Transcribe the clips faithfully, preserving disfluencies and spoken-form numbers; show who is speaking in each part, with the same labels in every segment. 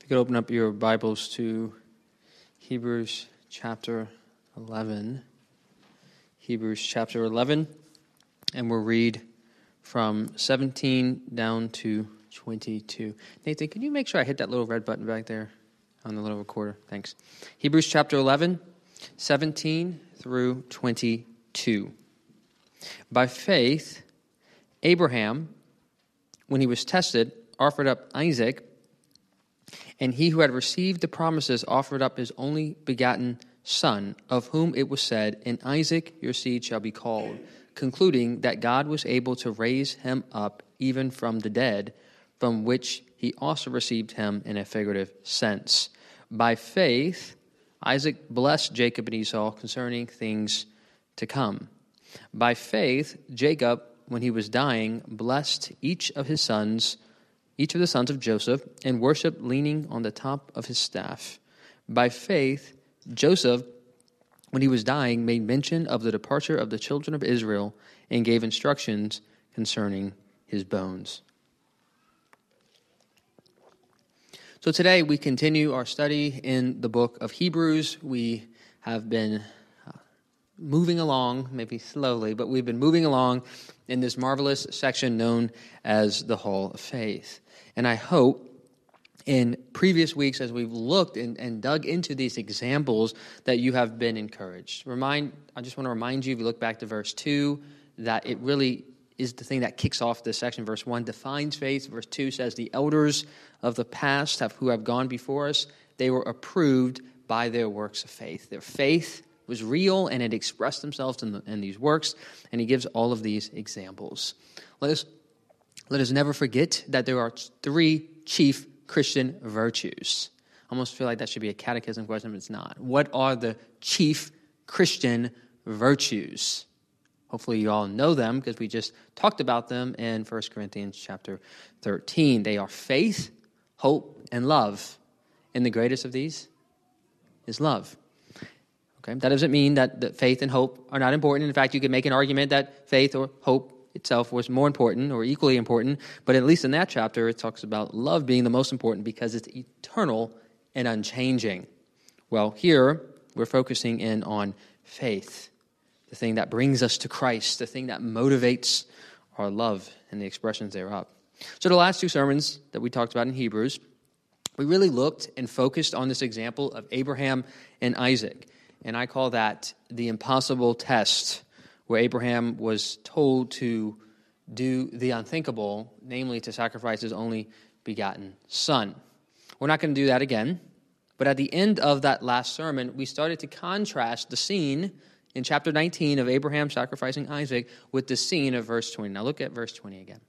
Speaker 1: could open up your Bibles to Hebrews chapter eleven. Hebrews chapter eleven, and we'll read from seventeen down to twenty-two. Nathan, can you make sure I hit that little red button back there on the little recorder? Thanks. Hebrews chapter eleven, seventeen through twenty-two. By faith, Abraham, when he was tested, offered up Isaac, and he who had received the promises offered up his only begotten son, of whom it was said, "In Isaac your seed shall be called," concluding that God was able to raise him up even from the dead, from which he also received him in a figurative sense. By faith, Isaac blessed Jacob and Esau concerning things to come. By faith, Jacob, when he was dying, blessed each of his sons, each of the sons of Joseph, and worshipped leaning on the top of his staff. By faith, Joseph, when he was dying, made mention of the departure of the children of Israel and gave instructions concerning his bones. So today we continue our study in the book of Hebrews. We have been uh, moving along, maybe slowly, but we've been moving along in this marvelous section known as the Hall of Faith. And I hope in previous weeks, as we've looked and, and dug into these examples, that you have been encouraged. Remind, I just want to remind you, if you look back to verse two, that it really is the thing that kicks off this section. Verse one defines faith. Verse two says, the elders of the past have, who have gone before us, they were approved by their works of faith. Their faith was real, and it expressed themselves in, the, in these works, and he gives all of these examples. Let us, let us never forget that there are three chief Christian virtues. I almost feel like that should be a catechism question, but it's not. What are the chief Christian virtues? Hopefully you all know them because we just talked about them in First Corinthians chapter thirteen. They are faith, hope, and love. And the greatest of these is love. Okay, that doesn't mean that, that faith and hope are not important. In fact, you could make an argument that faith or hope itself was more important or equally important, but at least in that chapter it talks about love being the most important because it's eternal and unchanging. Well, here we're focusing in on faith, the thing that brings us to Christ, the thing that motivates our love and the expressions thereof. So the last two sermons that we talked about in Hebrews, we really looked and focused on this example of Abraham and Isaac, and I call that the impossible test, where Abraham was told to do the unthinkable, namely to sacrifice his only begotten son. We're not going to do that again, but at the end of that last sermon, we started to contrast the scene in chapter nineteen of Abraham sacrificing Isaac with the scene of verse twenty. Now look at verse twenty again.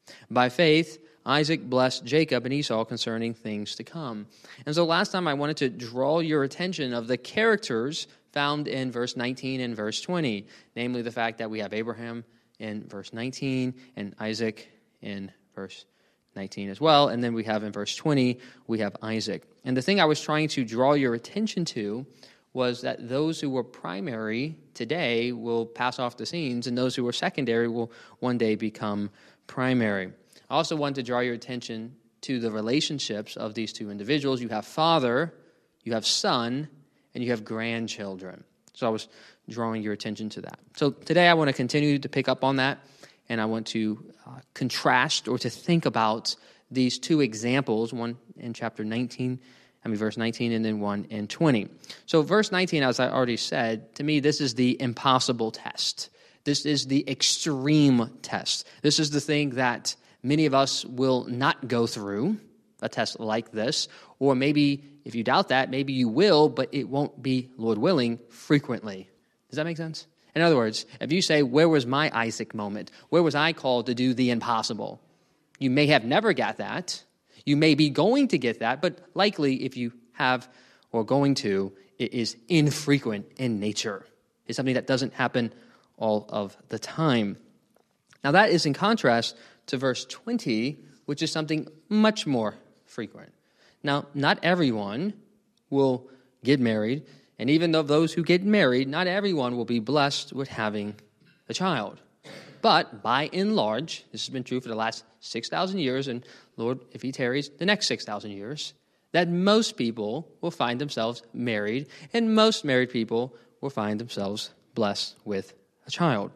Speaker 1: By faith, Isaac blessed Jacob and Esau concerning things to come. And so last time I wanted to draw your attention of the characters found in verse nineteen and verse twenty, namely the fact that we have Abraham in verse nineteen and Isaac in verse nineteen as well, and then we have in verse twenty, we have Isaac. And the thing I was trying to draw your attention to was that those who were primary today will pass off the scenes, and those who were secondary will one day become primary. I also want to draw your attention to the relationships of these two individuals. You have father, you have son, and you have grandchildren. So I was drawing your attention to that. So today I want to continue to pick up on that, and I want to uh, contrast or to think about these two examples, one in chapter nineteen, I mean verse nineteen, and then one in twenty. So verse nineteen, as I already said, to me this is the impossible test. This is the extreme test. This is the thing that many of us will not go through, a test like this, or maybe if you doubt that, maybe you will, but it won't be, Lord willing, frequently. Does that make sense? In other words, if you say, where was my Isaac moment? Where was I called to do the impossible? You may have never got that. You may be going to get that, but likely if you have or going to, it is infrequent in nature. It's something that doesn't happen all of the time. Now that is in contrast to verse twenty, which is something much more frequent. Now, not everyone will get married, and even though those who get married, not everyone will be blessed with having a child. But by and large, this has been true for the last six thousand years, and Lord, if he tarries, the next six thousand years, that most people will find themselves married, and most married people will find themselves blessed with a child.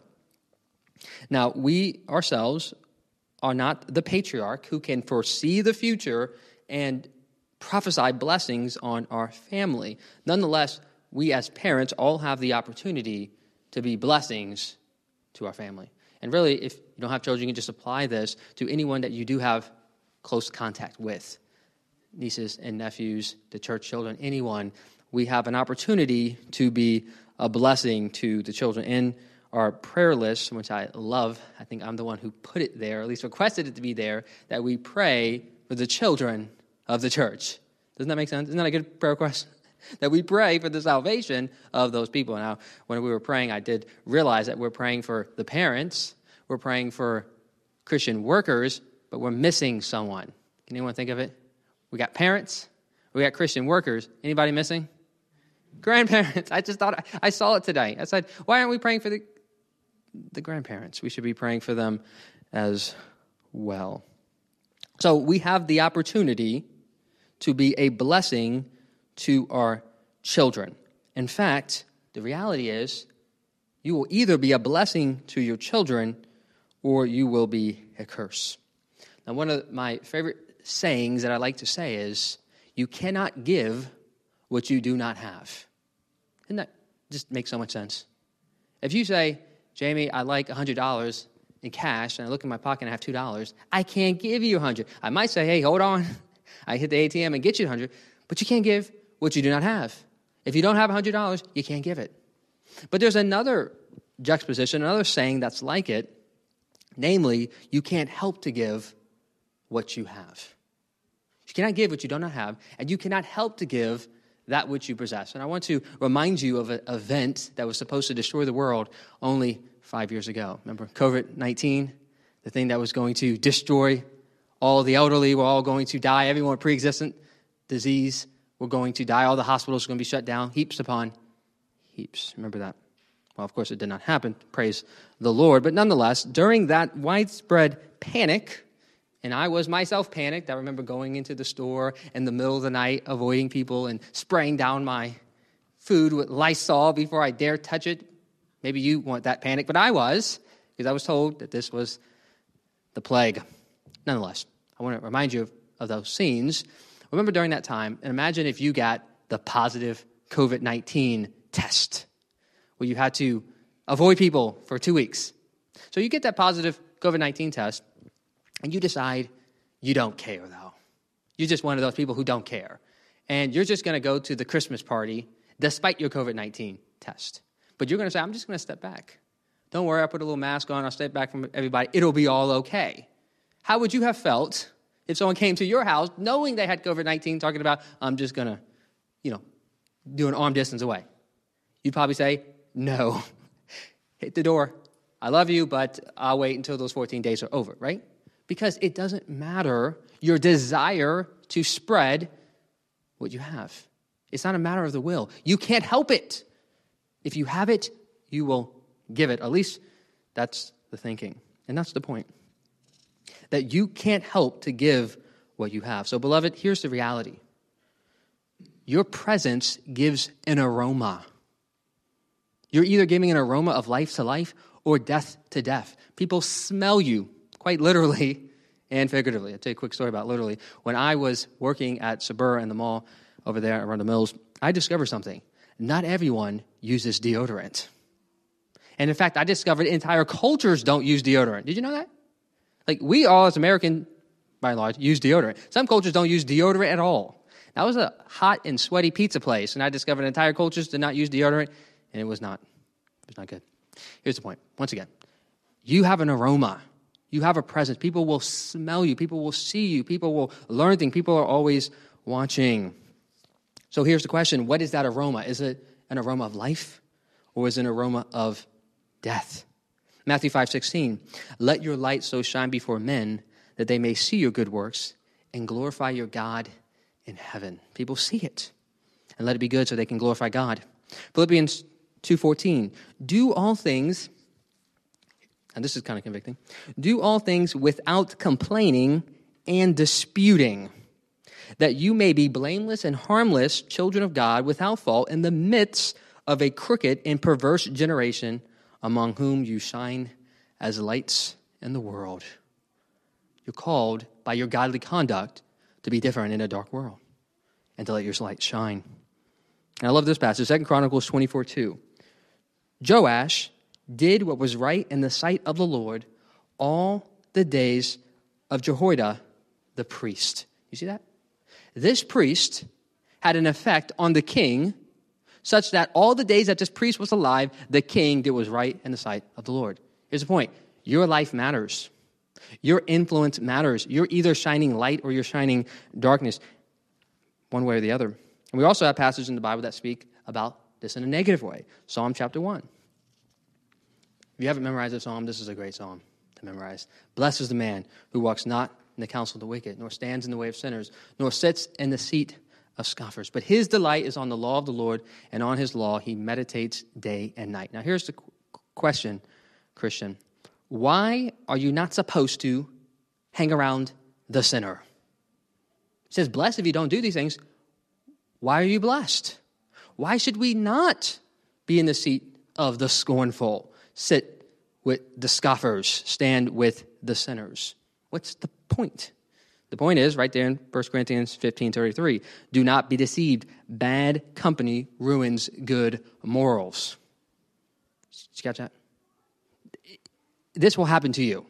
Speaker 1: Now, we ourselves are not the patriarch who can foresee the future and prophesy blessings on our family. Nonetheless, we as parents all have the opportunity to be blessings to our family. And really, if you don't have children, you can just apply this to anyone that you do have close contact with. Nieces and nephews, the church children, anyone. We have an opportunity to be a blessing to the children. In our prayer list, which I love, I think I'm the one who put it there, or at least requested it to be there, that we pray for the children of the church. Doesn't that make sense? Isn't that a good prayer request? That we pray for the salvation of those people. Now, when we were praying, I did realize that we're praying for the parents, we're praying for Christian workers, but we're missing someone. Can anyone think of it? We got parents, we got Christian workers. Anybody missing? Grandparents. I just thought, I saw it today. I said, why aren't we praying for the, the grandparents? We should be praying for them as well. So we have the opportunity to be a blessing to our children. In fact, the reality is you will either be a blessing to your children or you will be a curse. Now, one of my favorite sayings that I like to say is, you cannot give what you do not have. Doesn't that just make so much sense? If you say, Jamie, I'd like one hundred dollars in cash, and I look in my pocket and I have two dollars, I can't give you one hundred dollars. I might say, hey, hold on. I hit the A T M and get you one hundred dollars, but you can't give what you do not have. If you don't have one hundred dollars, you can't give it. But there's another juxtaposition, another saying that's like it, namely, you can't help to give what you have. You cannot give what you do not have, and you cannot help to give that which you possess. And I want to remind you of an event that was supposed to destroy the world only five years ago. Remember covid nineteen, the thing that was going to destroy all the elderly, were all going to die, everyone with pre-existent disease were going to die, all the hospitals were going to be shut down, heaps upon heaps. Remember that? Well, of course, it did not happen, praise the Lord. But nonetheless, during that widespread panic, and I was myself panicked. I remember going into the store in the middle of the night, avoiding people and spraying down my food with Lysol before I dare touch it. Maybe you weren't that panicked, but I was, because I was told that this was the plague. Nonetheless, I want to remind you of, of those scenes. Remember during that time, and imagine if you got the positive covid nineteen test, where you had to avoid people for two weeks. So you get that positive covid nineteen test, and you decide you don't care, though. You're just one of those people who don't care. And you're just going to go to the Christmas party despite your covid nineteen test. But you're going to say, I'm just going to step back. Don't worry, I'll put a little mask on. I'll step back from everybody. It'll be all okay. How would you have felt if someone came to your house knowing they had covid nineteen, talking about, I'm just going to, you know, do an arm distance away? You'd probably say, no. Hit the door. I love you, but I'll wait until those fourteen days are over, right? Because it doesn't matter your desire to spread what you have. It's not a matter of the will. You can't help it. If you have it, you will give it. At least that's the thinking. And that's the point. That you can't help to give what you have. So, beloved, here's the reality. Your presence gives an aroma. You're either giving an aroma of life to life or death to death. People smell you. Quite literally and figuratively. I'll tell you a quick story about literally. When I was working at Sabur in the mall over there around the Mills, I discovered something. Not everyone uses deodorant. And in fact, I discovered entire cultures don't use deodorant. Did you know that? Like, we all as Americans, by and large, use deodorant. Some cultures don't use deodorant at all. That was a hot and sweaty pizza place, and I discovered entire cultures did not use deodorant, and it was not. It was not good. Here's the point. Once again, you have an aroma. You have a presence. People will smell you. People will see you. People will learn things. People are always watching. So here's the question. What is that aroma? Is it an aroma of life or is it an aroma of death? Matthew five sixteen, let your light so shine before men that they may see your good works and glorify your God in heaven. People see it. And let it be good so they can glorify God. Philippians two fourteen, do all things, and this is kind of convicting, do all things without complaining and disputing, that you may be blameless and harmless children of God without fault in the midst of a crooked and perverse generation among whom you shine as lights in the world. You're called by your godly conduct to be different in a dark world and to let your light shine. And I love this passage, Second Chronicles twenty-four two. Joash did what was right in the sight of the Lord all the days of Jehoiada the priest. You see that? This priest had an effect on the king such that all the days that this priest was alive, the king did what was right in the sight of the Lord. Here's the point. Your life matters. Your influence matters. You're either shining light or you're shining darkness, one way or the other. And we also have passages in the Bible that speak about this in a negative way. Psalm chapter one. If you haven't memorized the psalm, this is a great psalm to memorize. Blessed is the man who walks not in the counsel of the wicked, nor stands in the way of sinners, nor sits in the seat of scoffers. But his delight is on the law of the Lord, and on his law he meditates day and night. Now here's the question, Christian. Why are you not supposed to hang around the sinner? It says, blessed if you don't do these things. Why are you blessed? Why should we not be in the seat of the scornful, sit with the scoffers, stand with the sinners? What's the point? The point is right there in First Corinthians fifteen thirty-three. Do not be deceived. Bad company ruins good morals. Did you catch that? This will happen to you.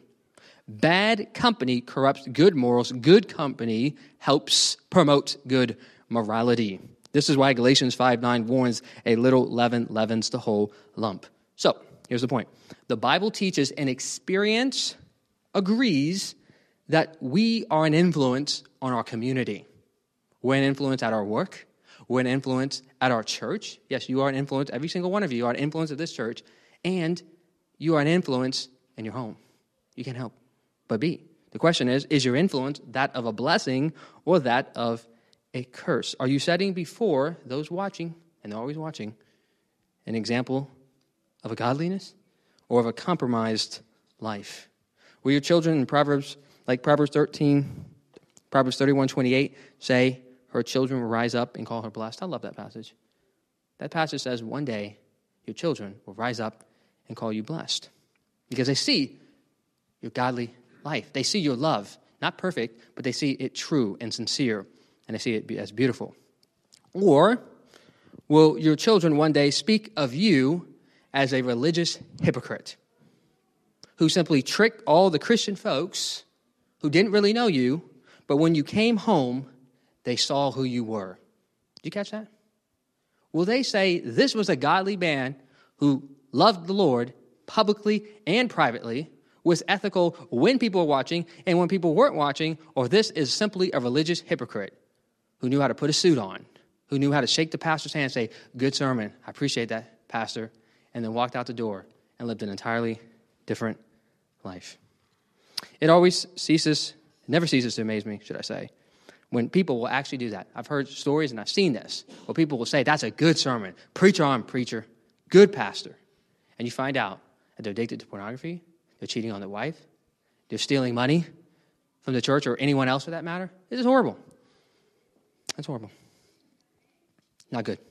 Speaker 1: Bad company corrupts good morals. Good company helps promote good morality. This is why Galatians five nine warns a little leaven leavens the whole lump. So, here's the point. The Bible teaches and experience agrees that we are an influence on our community. We're an influence at our work. We're an influence at our church. Yes, you are an influence. Every single one of you are an influence at this church. And you are an influence in your home. You can't help but be. The question is, is your influence that of a blessing or that of a curse? Are you setting before those watching, and they're always watching, an example of a godliness or of a compromised life? Will your children in Proverbs, like Proverbs thirteen, Proverbs thirty-one twenty-eight, say her children will rise up and call her blessed? I love that passage. That passage says one day your children will rise up and call you blessed because they see your godly life. They see your love, not perfect, but they see it true and sincere, and they see it as beautiful. Or will your children one day speak of you as a religious hypocrite who simply tricked all the Christian folks who didn't really know you, but when you came home, they saw who you were? Did you catch that? Will they say this was a godly man who loved the Lord publicly and privately, was ethical when people were watching and when people weren't watching, or this is simply a religious hypocrite who knew how to put a suit on, who knew how to shake the pastor's hand and say, good sermon, I appreciate that, pastor, and then walked out the door and lived an entirely different life? It always ceases, never ceases to amaze me, should I say, when people will actually do that. I've heard stories and I've seen this, where people will say, that's a good sermon, preacher on preacher, good pastor. And you find out that they're addicted to pornography, they're cheating on their wife, they're stealing money from the church or anyone else for that matter. This is horrible. That's horrible. Not good.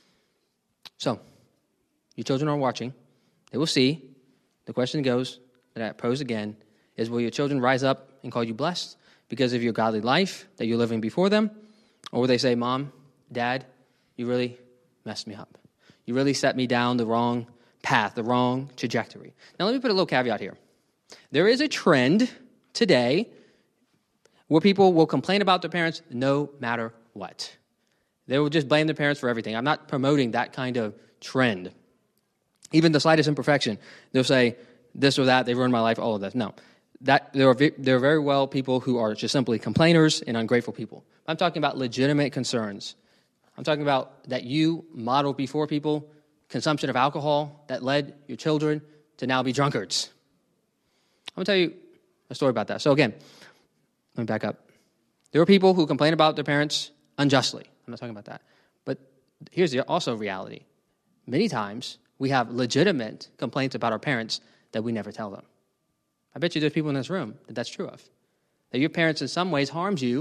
Speaker 1: So, your children are watching. They will see. The question goes, that I pose again, is will your children rise up and call you blessed because of your godly life that you're living before them? Or will they say, Mom, Dad, you really messed me up. You really set me down the wrong path, the wrong trajectory. Now, let me put a little caveat here. There is a trend today where people will complain about their parents no matter what. They will just blame their parents for everything. I'm not promoting that kind of trend. Even the slightest imperfection, they'll say this or that, they ruined my life, all of that. No, that there are, there are very well people who are just simply complainers and ungrateful people. I'm talking about legitimate concerns. I'm talking about that you model before people consumption of alcohol that led your children to now be drunkards. I'm going to tell you a story about that. So again, let me back up. There are people who complain about their parents unjustly. I'm not talking about that. But here's the also reality. Many times we have legitimate complaints about our parents that we never tell them. I bet you there's people in this room that that's true of. That your parents in some ways harmed you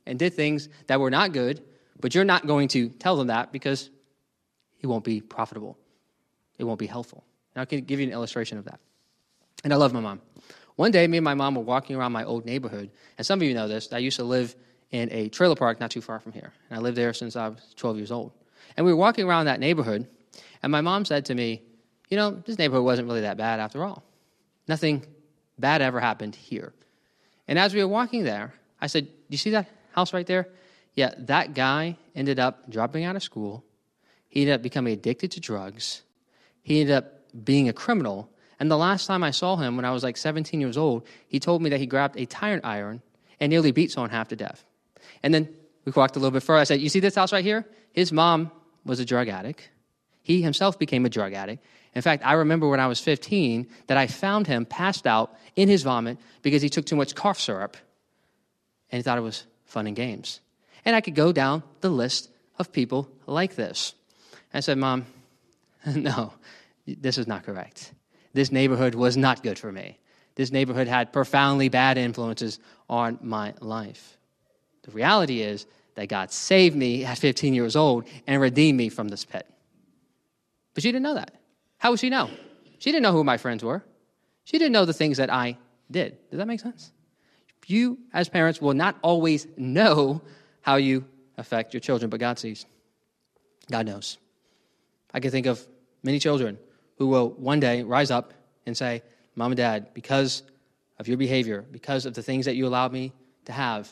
Speaker 1: and did things that were not good, but you're not going to tell them that because it won't be profitable. It won't be helpful. And I can give you an illustration of that. And I love my mom. One day, me and my mom were walking around my old neighborhood, and some of you know this. I used to live in a trailer park not too far from here, and I lived there since I was twelve years old. And we were walking around that neighborhood, and my mom said to me, you know, this neighborhood wasn't really that bad after all. Nothing bad ever happened here. And as we were walking there, I said, you see that house right there? Yeah, that guy ended up dropping out of school. He ended up becoming addicted to drugs. He ended up being a criminal. And the last time I saw him, when I was like seventeen years old, he told me that he grabbed a tire iron and nearly beat someone half to death. And then we walked a little bit further. I said, you see this house right here? His mom was a drug addict. He himself became a drug addict. In fact, I remember when I was fifteen that I found him passed out in his vomit because he took too much cough syrup and he thought it was fun and games. And I could go down the list of people like this. I said, Mom, no, this is not correct. This neighborhood was not good for me. This neighborhood had profoundly bad influences on my life. The reality is that God saved me at fifteen years old and redeemed me from this pit. But she didn't know that. How would she know? She didn't know who my friends were. She didn't know the things that I did. Does that make sense? You, as parents, will not always know how you affect your children, but God sees. God knows. I can think of many children who will one day rise up and say, Mom and Dad, because of your behavior, because of the things that you allowed me to have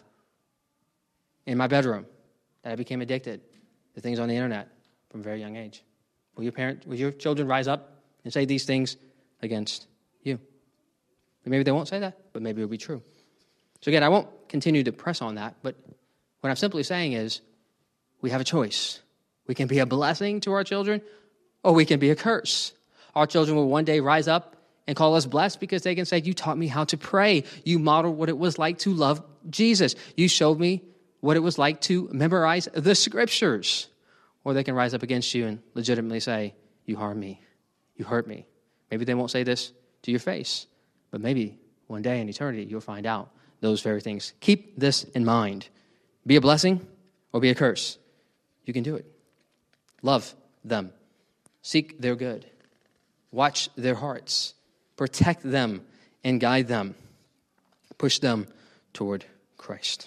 Speaker 1: in my bedroom, that I became addicted to things on the internet from a very young age. Will your parent, will your children rise up and say these things against you? Maybe they won't say that, but maybe it'll be true. So again, I won't continue to press on that, but what I'm simply saying is we have a choice. We can be a blessing to our children, or we can be a curse. Our children will one day rise up and call us blessed because they can say, you taught me how to pray. You modeled what it was like to love Jesus. You showed me what it was like to memorize the scriptures. Or they can rise up against you and legitimately say, you harmed me. You hurt me. Maybe they won't say this to your face, but maybe one day in eternity you'll find out those very things. Keep this in mind. Be a blessing or be a curse. You can do it. Love them. Seek their good. Watch their hearts. Protect them and guide them. Push them toward Christ.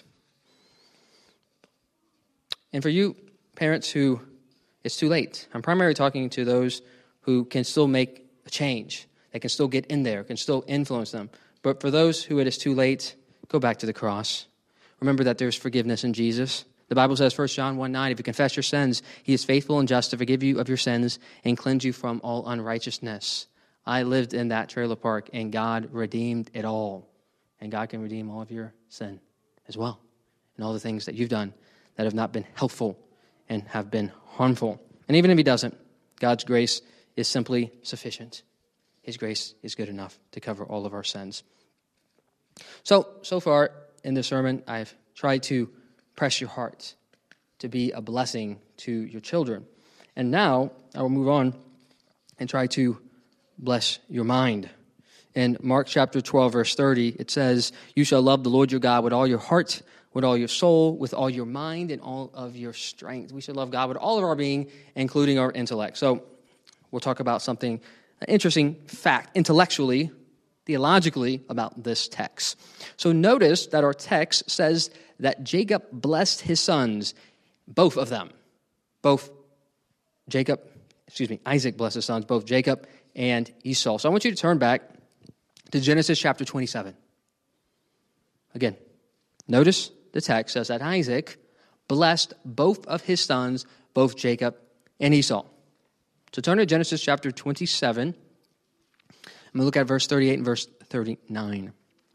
Speaker 1: And for you, parents who it's too late, I'm primarily talking to those who can still make a change. They can still get in there, can still influence them. But for those who it is too late, go back to the cross. Remember that there's forgiveness in Jesus. The Bible says, First John one nine, if you confess your sins, he is faithful and just to forgive you of your sins and cleanse you from all unrighteousness. I lived in that trailer park, and God redeemed it all. And God can redeem all of your sin as well, and all the things that you've done that have not been helpful and have been harmful. And even if he doesn't, God's grace is simply sufficient. His grace is good enough to cover all of our sins. So, so far in this sermon, I've tried to press your heart to be a blessing to your children. And now I will move on and try to bless your mind. In Mark chapter twelve, verse thirty, it says, you shall love the Lord your God with all your heart, with all your soul, with all your mind, and all of your strength. We should love God with all of our being, including our intellect. So we'll talk about something, an interesting fact, intellectually, theologically, about this text. So notice that our text says that Jacob blessed his sons, both of them. Both Jacob, excuse me, Isaac blessed his sons, both Jacob and Esau. So I want you to turn back to Genesis chapter twenty-seven. Again, notice the text says that Isaac blessed both of his sons, both Jacob and Esau. So turn to Genesis chapter twenty-seven. I'm going to look at verse thirty-eight and verse thirty-nine.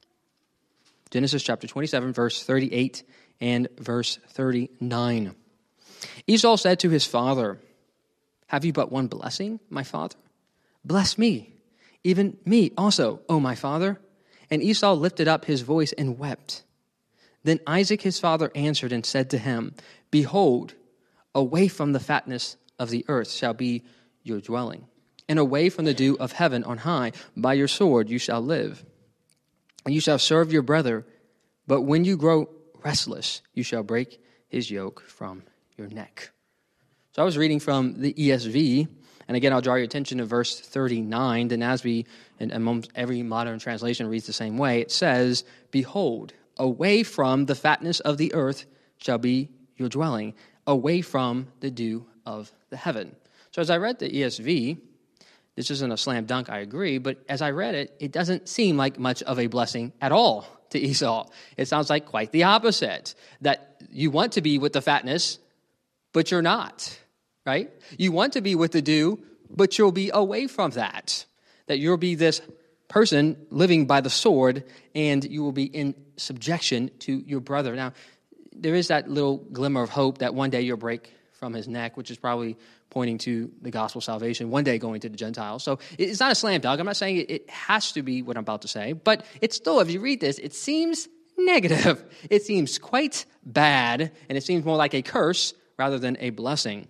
Speaker 1: Genesis chapter twenty-seven, verse thirty-eight and verse thirty-nine. Esau said to his father, have you but one blessing, my father? Bless me, even me also, O my father. And Esau lifted up his voice and wept. Then Isaac his father answered and said to him, behold, away from the fatness of the earth shall be your dwelling, and away from the dew of heaven on high, by your sword you shall live. And you shall serve your brother, but when you grow restless. You shall break his yoke from your neck. So I was reading from the E S V, and again, I'll draw your attention to verse thirty-nine. The N A S B, and almost every modern translation reads the same way. It says, behold, away from the fatness of the earth shall be your dwelling, away from the dew of the heaven. So as I read the E S V, this isn't a slam dunk, I agree, but as I read it, it doesn't seem like much of a blessing at all to Esau. It sounds like quite the opposite, that you want to be with the fatness, but you're not, right? You want to be with the dew, but you'll be away from that, that you'll be this person living by the sword, and you will be in subjection to your brother. Now, there is that little glimmer of hope that one day you'll break from his neck, which is probably pointing to the gospel salvation, one day going to the Gentiles. So it's not a slam dunk. I'm not saying it, it has to be what I'm about to say, but it's still, if you read this, it seems negative. It seems quite bad, and it seems more like a curse rather than a blessing.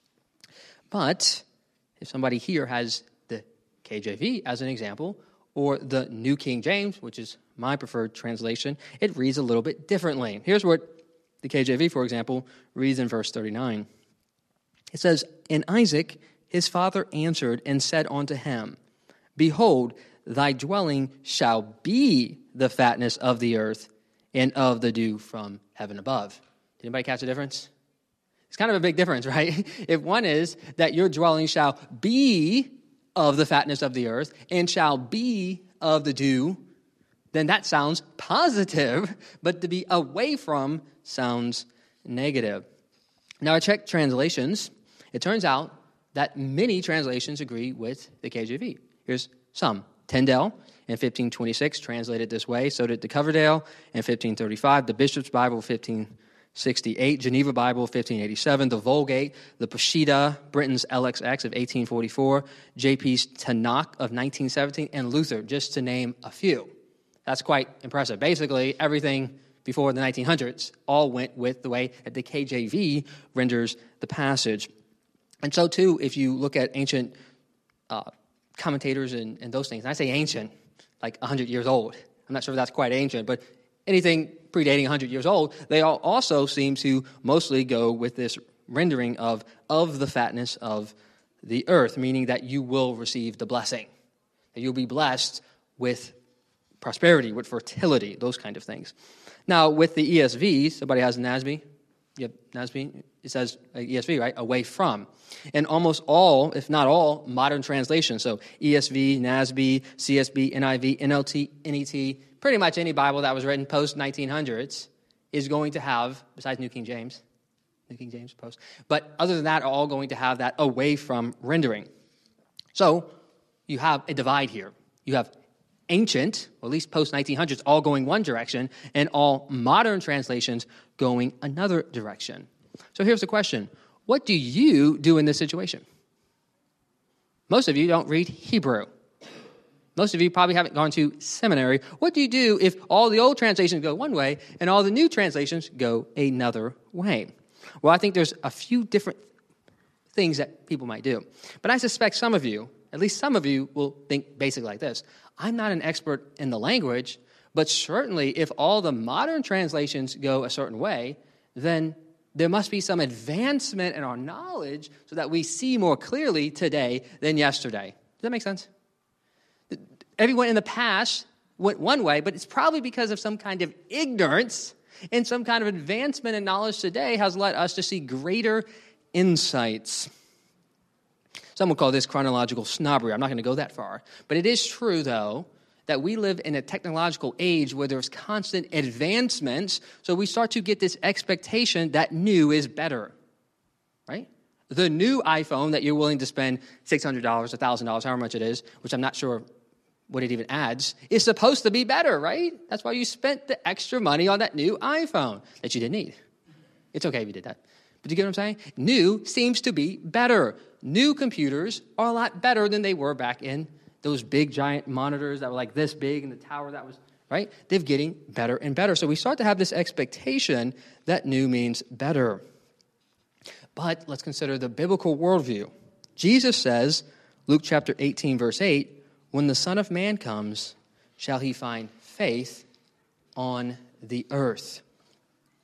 Speaker 1: But if somebody here has the K J V as an example, or the New King James, which is my preferred translation, it reads a little bit differently. Here's what the K J V, for example, reads in verse thirty-nine. It says, and Isaac, his father, answered and said unto him, behold, thy dwelling shall be the fatness of the earth and of the dew from heaven above. Did anybody catch the difference? It's kind of a big difference, right? If one is that your dwelling shall be of the fatness of the earth and shall be of the dew, then that sounds positive, but to be away from sounds negative. Now, I checked translations. It turns out that many translations agree with the K J V. Here's some. Tyndale in fifteen twenty-six translated this way. So did the Coverdale in fifteen thirty-five. The Bishop's Bible, fifteen sixty-eight. Geneva Bible, fifteen eighty-seven. The Vulgate, the Peshitta, Britain's L X X of eighteen forty-four. J P's Tanakh of nineteen seventeen. And Luther, just to name a few. That's quite impressive. Basically, everything before the nineteen hundreds all went with the way that the K J V renders the passage. And so, too, if you look at ancient uh, commentators and, and those things, and I say ancient, like one hundred years old. I'm not sure if that's quite ancient, but anything predating one hundred years old, they all also seem to mostly go with this rendering of, of the fatness of the earth, meaning that you will receive the blessing, that you'll be blessed with prosperity, with fertility, those kind of things. Now, with the E S V, somebody has a N A S B? Yep, N A S B. It says uh, E S V, right? Away from. And almost all, if not all, modern translations, so E S V, N A S B, C S B, N I V, N L T, N E T, pretty much any Bible that was written post nineteen hundreds is going to have, besides New King James, New King James post, but other than that, are all going to have that away from rendering. So you have a divide here. You have ancient, or at least post nineteen hundreds, all going one direction, and all modern translations going another direction. So here's the question. What do you do in this situation? Most of you don't read Hebrew. Most of you probably haven't gone to seminary. What do you do if all the old translations go one way and all the new translations go another way? Well, I think there's a few different things that people might do. But I suspect some of you, at least some of you, will think basically like this. I'm not an expert in the language, but certainly if all the modern translations go a certain way, then there must be some advancement in our knowledge so that we see more clearly today than yesterday. Does that make sense? Everyone in the past went one way, but it's probably because of some kind of ignorance, and some kind of advancement in knowledge today has led us to see greater insights. Some will call this chronological snobbery. I'm not going to go that far. But it is true, though, that we live in a technological age where there's constant advancements, so we start to get this expectation that new is better, right? The new iPhone that you're willing to spend six hundred dollars, one thousand dollars, however much it is, which I'm not sure what it even adds, is supposed to be better, right? That's why you spent the extra money on that new iPhone that you didn't need. It's okay if you did that. But you get what I'm saying? New seems to be better. New computers are a lot better than they were back in those big giant monitors that were like this big and the tower that was, right? They're getting better and better. So we start to have this expectation that new means better. But let's consider the biblical worldview. Jesus says, Luke chapter eighteen, verse eight, when the Son of Man comes, shall he find faith on the earth?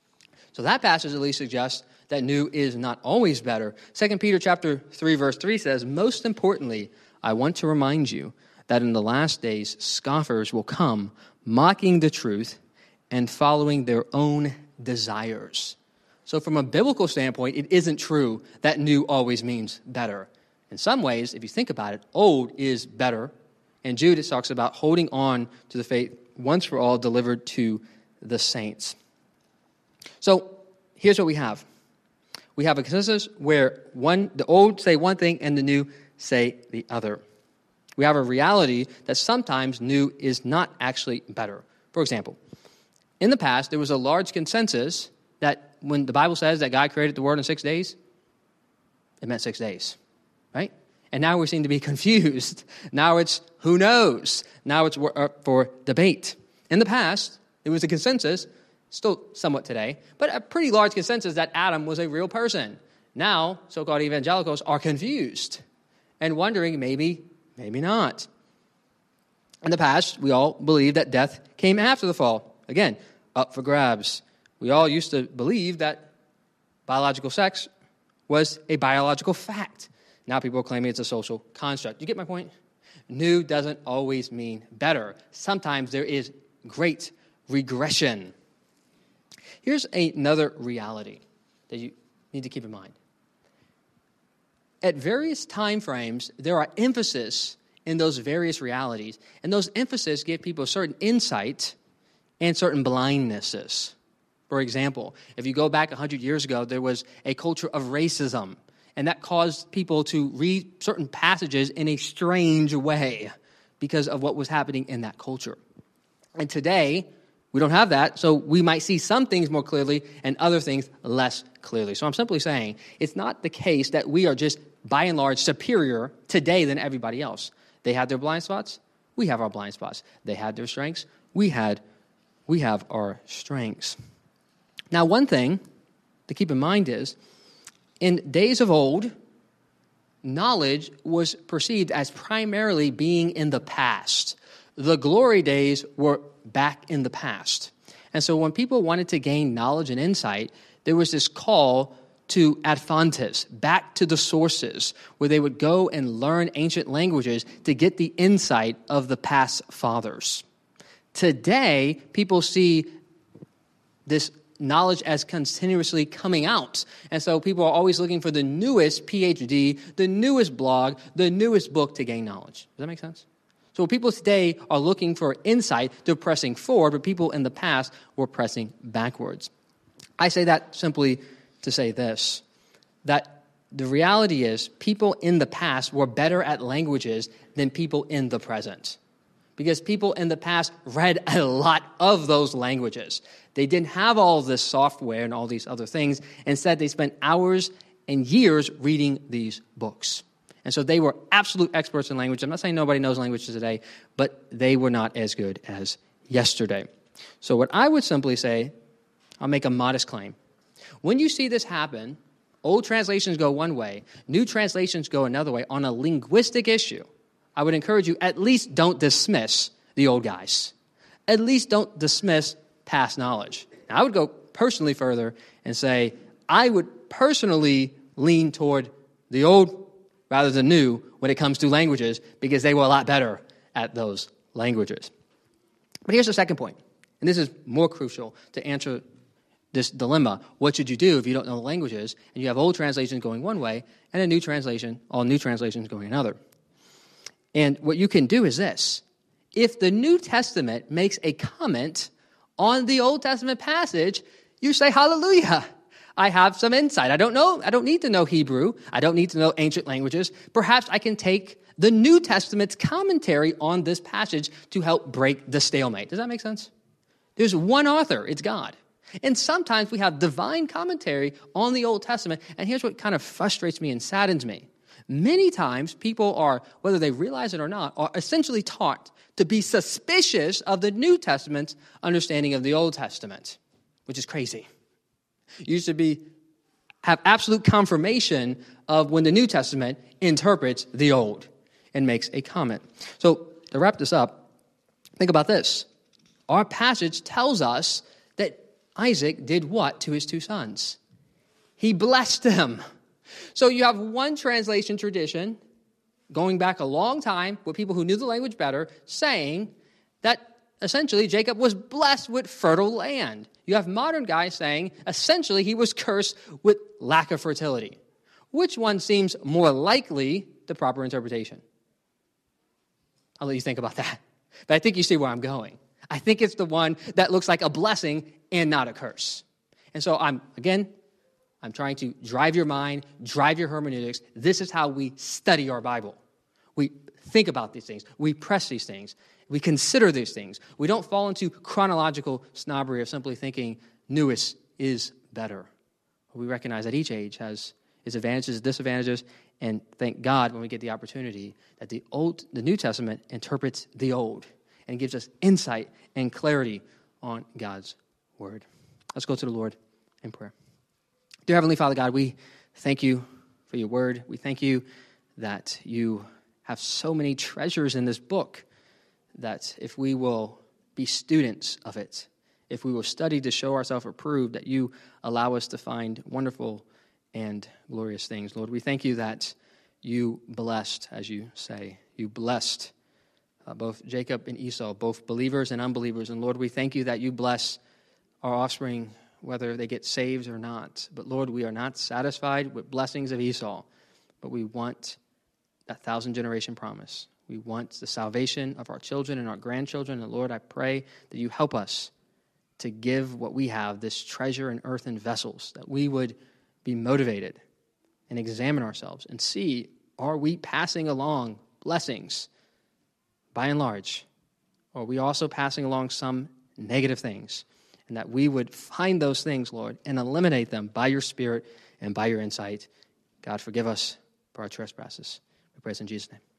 Speaker 1: So that passage at least suggests that new is not always better. Second Peter chapter three, verse three says, most importantly, I want to remind you that in the last days scoffers will come, mocking the truth and following their own desires. So from a biblical standpoint, it isn't true that new always means better. In some ways, if you think about it, old is better. And Jude talks about holding on to the faith once for all delivered to the saints. So here's what we have. We have a consensus where one, the old say one thing and the new say the other. We have a reality that sometimes new is not actually better. For example, in the past, there was a large consensus that when the Bible says that God created the world in six days, it meant six days, right? And now we seem to be confused. Now it's who knows. Now it's up for debate. In the past, there was a consensus, still somewhat today, but a pretty large consensus that Adam was a real person. Now, so-called evangelicals are confused and wondering maybe, maybe not. In the past, we all believed that death came after the fall. Again, up for grabs. We all used to believe that biological sex was a biological fact. Now people are claiming it's a social construct. You get my point? New doesn't always mean better. Sometimes there is great regression. Here's another reality that you need to keep in mind. At various time frames, there are emphasis in those various realities, and those emphasis give people a certain insight and certain blindnesses. For example, if you go back one hundred years ago, there was a culture of racism, and that caused people to read certain passages in a strange way because of what was happening in that culture. And today, we don't have that, so we might see some things more clearly and other things less clearly. So I'm simply saying it's not the case that we are just, by and large, superior today than everybody else. They had their blind spots. We have our blind spots. They had their strengths. We had, we have our strengths. Now, one thing to keep in mind is, in days of old, knowledge was perceived as primarily being in the past. The glory days were back in the past. And so when people wanted to gain knowledge and insight, there was this call to ad fontes, back to the sources, where they would go and learn ancient languages to get the insight of the past fathers. Today, people see this knowledge as continuously coming out. And so people are always looking for the newest P H D, the newest blog, the newest book to gain knowledge. Does that make sense? So people today are looking for insight, they're pressing forward, but people in the past were pressing backwards. I say that simply to say this, that the reality is people in the past were better at languages than people in the present. Because people in the past read a lot of those languages. They didn't have all this software and all these other things. Instead, they spent hours and years reading these books. And so they were absolute experts in language. I'm not saying nobody knows languages today, but they were not as good as yesterday. So what I would simply say, I'll make a modest claim. When you see this happen, old translations go one way, new translations go another way on a linguistic issue. I would encourage you, at least don't dismiss the old guys. At least don't dismiss past knowledge. Now, I would go personally further and say, I would personally lean toward the old rather than new when it comes to languages because they were a lot better at those languages. But here's the second point, and this is more crucial to answer this dilemma. What should you do if you don't know the languages and you have old translations going one way and a new translation, all new translations going another? And what you can do is this. If the New Testament makes a comment on the Old Testament passage, you say, hallelujah, I have some insight. I don't know, I don't need to know Hebrew. I don't need to know ancient languages. Perhaps I can take the New Testament's commentary on this passage to help break the stalemate. Does that make sense? There's one author, it's God. And sometimes we have divine commentary on the Old Testament, and here's what kind of frustrates me and saddens me. Many times people are, whether they realize it or not, are essentially taught to be suspicious of the New Testament's understanding of the Old Testament, which is crazy. You should be have absolute confirmation of when the New Testament interprets the Old and makes a comment. So to wrap this up, think about this. Our passage tells us that Isaac did what to his two sons? He blessed them. So you have one translation tradition going back a long time with people who knew the language better saying that essentially Jacob was blessed with fertile land. You have modern guys saying essentially he was cursed with lack of fertility. Which one seems more likely the proper interpretation? I'll let you think about that. But I think you see where I'm going. I think it's the one that looks like a blessing and not a curse. And so I'm, again, I'm trying to drive your mind, drive your hermeneutics. This is how we study our Bible. We think about these things. We press these things. We consider these things. We don't fall into chronological snobbery of simply thinking newest is better. We recognize that each age has its advantages, disadvantages, and thank God when we get the opportunity that the Old, the New Testament interprets the Old and gives us insight and clarity on God's word. Let's go to the Lord in prayer. Dear Heavenly Father God, we thank you for your word. We thank you that you have so many treasures in this book that if we will be students of it, if we will study to show ourselves approved, that you allow us to find wonderful and glorious things. Lord, we thank you that you blessed, as you say, you blessed uh, both Jacob and Esau, both believers and unbelievers. And Lord, we thank you that you bless our offspring, whether they get saved or not. But Lord, we are not satisfied with blessings of Esau, but we want that thousand generation promise. We want the salvation of our children and our grandchildren. And Lord, I pray that you help us to give what we have, this treasure in earthen vessels, that we would be motivated and examine ourselves and see, are we passing along blessings by and large? Or are we also passing along some negative things? And that we would find those things, Lord, and eliminate them by your Spirit and by your insight. God, forgive us for our trespasses. We pray this in Jesus' name.